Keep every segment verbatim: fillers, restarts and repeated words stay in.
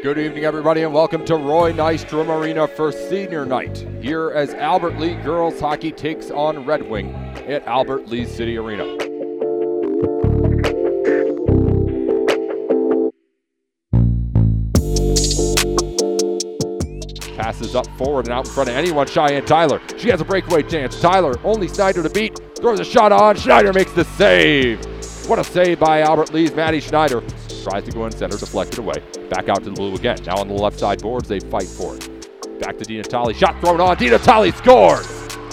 Good evening, everybody, and welcome to Roy Nystrom Arena for senior night here as Albert Lea girls hockey takes on Red Wing at Albert Lea City Arena. Passes up forward and out in front of anyone, Cheyenne Tyler. She has a breakaway chance. Tyler, only Snyder to beat, throws a shot on. Schneider makes the save. What a save by Albert Lea's Maddie Schneider. Tries to go in center, deflected away. Back out to the blue again. Now on the left side boards, they fight for it. Back to Di Natale. Shot thrown on. Di Natale scores!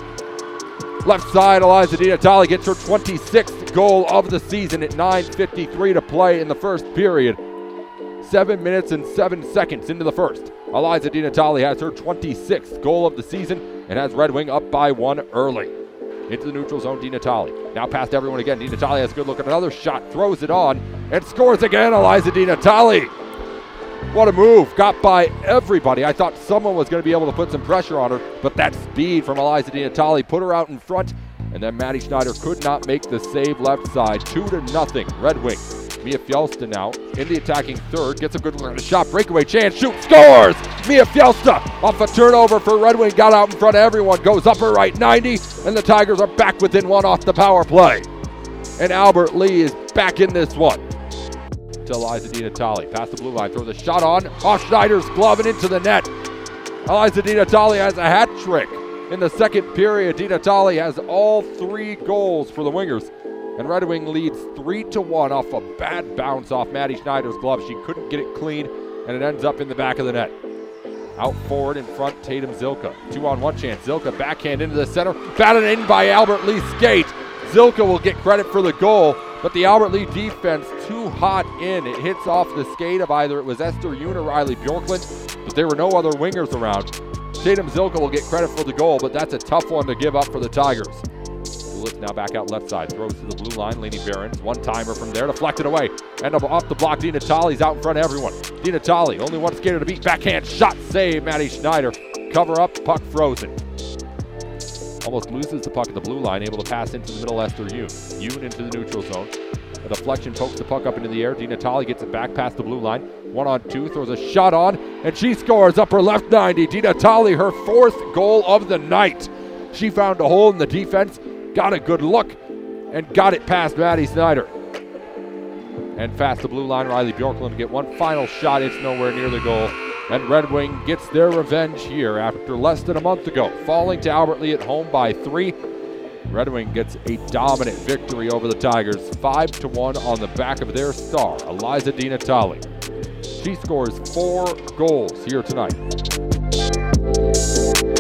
Left side, Eliza Di Natale gets her twenty-sixth goal of the season at nine fifty-three to play in the first period. Seven minutes and seven seconds into the first. Eliza Di Natale has her twenty-sixth goal of the season and has Red Wing up by one early. Into the neutral zone, Di Natale. Now past everyone again. Di Natale has a good look at another shot, throws it on, and scores again, Eliza Di Natale. What a move. Got by everybody. I thought someone was going to be able to put some pressure on her, but that speed from Eliza Di Natale put her out in front, and then Maddie Schneider could not make the save left side. Two to nothing, Red Wing. Mia Fielsta now in the attacking third, gets a good look at the shot, breakaway chance, shoot, scores! Mia Fielsta off a turnover for Red Wing, got out in front of everyone, goes up her right ninety, and the Tigers are back within one off the power play. And Albert Lea is back in this one. To Eliza Di Natale, past the blue line, throws a shot on, off Schneider's glove and into the net. Eliza Di Natale has a hat trick. In the second period, Di Natale has all three goals for the Wingers. And Red Wing leads three to one off a bad bounce off Maddie Schneider's glove. She couldn't get it clean, and it ends up in the back of the net. Out forward in front, Tatum Zilka. Two on one chance. Zilka backhand into the center. Batted in by Albert Lea's skate. Zilka will get credit for the goal, but the Albert Lea defense too hot in. It hits off the skate of either it was Esther Yoon or Riley Bjorklund, but there were no other wingers around. Tatum Zilka will get credit for the goal, but that's a tough one to give up for the Tigers. Now back out left side, throws to the blue line, Lainey Behrens, one-timer from there, deflected away, end up off the block, Di Natale's out in front of everyone. Di Natale, only one skater to beat, backhand shot, save, Maddie Schneider, cover up, puck frozen. Almost loses the puck at the blue line, able to pass into the middle, Esther Yoon. Yoon into the neutral zone, a deflection pokes the puck up into the air, Di Natale gets it back past the blue line, one on two, throws a shot on, and she scores upper left ninety. Di Natale, her fourth goal of the night. She found a hole in the defense, got a good look, and got it past Maddie Schneider. And past the blue line, Riley Bjorklund to get one final shot. It's nowhere near the goal. And Red Wing gets their revenge here after less than a month ago, falling to Albert Lea at home by three. Red Wing gets a dominant victory over the Tigers, five to one on the back of their star, Eliza Di Natale. She scores four goals here tonight.